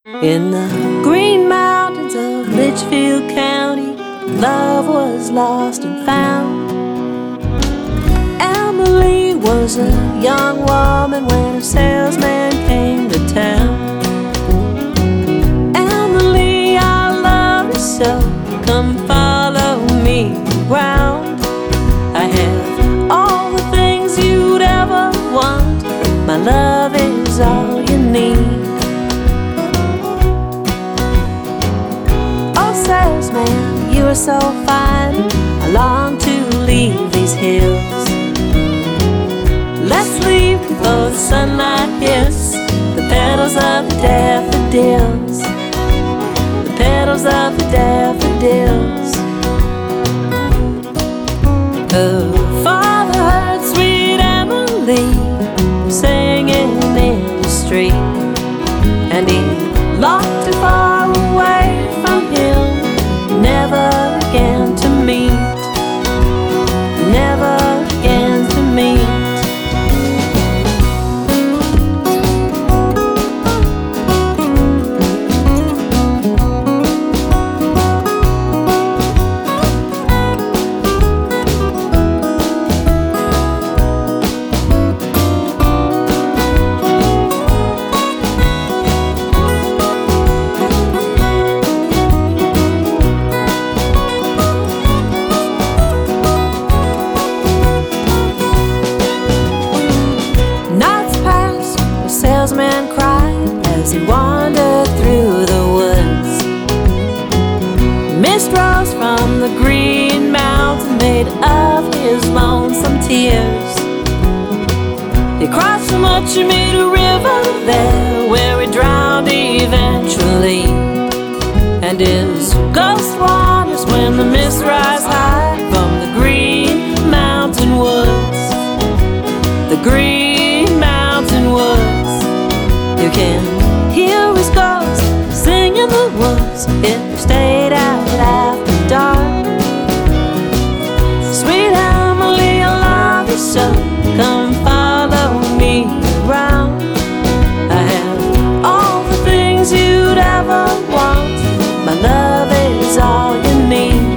In the green mountains of Litchfield County, love was lost and found. Emily was a young woman when a salesman came to town. Emily, I love you so, come follow me around. I have all the things you'd ever want, my love is all you need. Salesman, you are so fine, I long to leave these hills. Let's leave before the sunlight hits the petals of the daffodils, the petals of the daffodils. Her father heard sweet Emily singing in the street, and he locked her far away from him, never again to meet, never again to meet. Salesman cried as he wandered through the woods. Mist rose from the green mountain, made of his lonesome tears. He cried so much he made a river there, where he drowned eventually. And his ghost wanders when the mist rise high from the green mountain woods, the green mountain woods. You can hear his ghost sing in the woods if you stayed out after dark. Sweet Emily, I love you so, come follow me around. I have all the things you'd ever want, my love is all you need.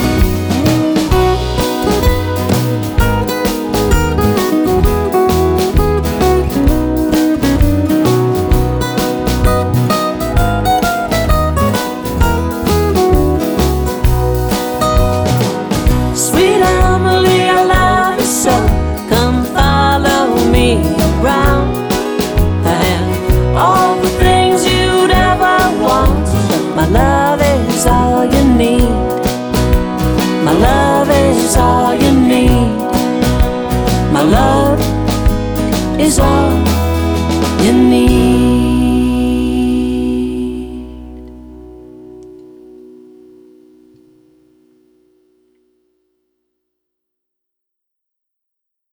My love is all you need, my love is all you need, my love is all you need.